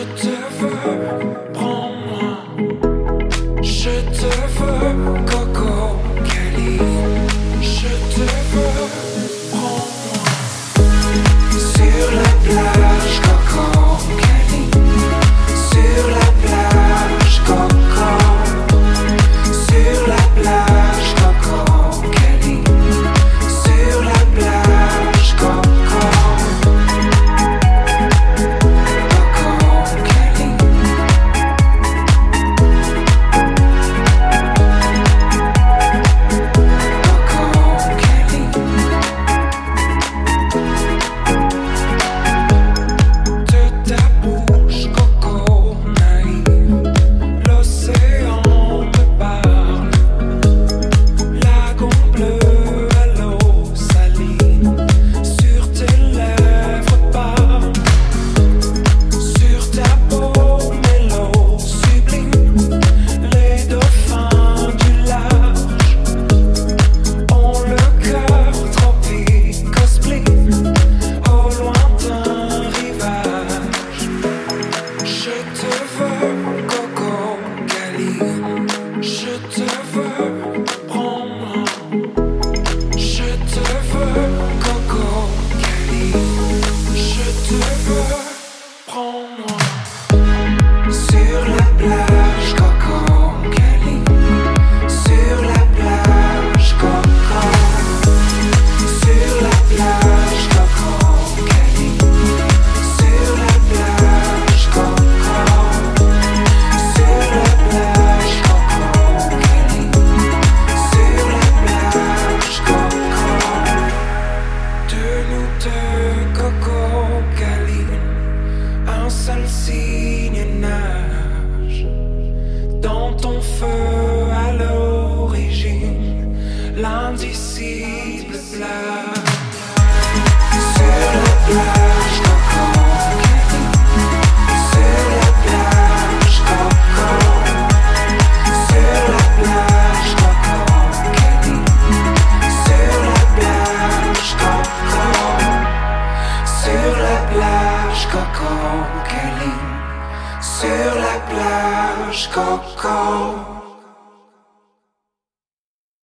te veux, prends-moi. Je te veux, Coco Cali. Je te veux, prends-moi. Sur la plage, Coco Cali. Sur la plage, Coco. Sur la plage, Coco Cali. Sur la plage, Coco. L'indicible plage. Sur la plage, Coco Cali. Sur la plage, Coco. Sur la plage, Coco Cali. Sur la plage, Coco. Sur la plage, Coco Cali. Sur la plage, Coco.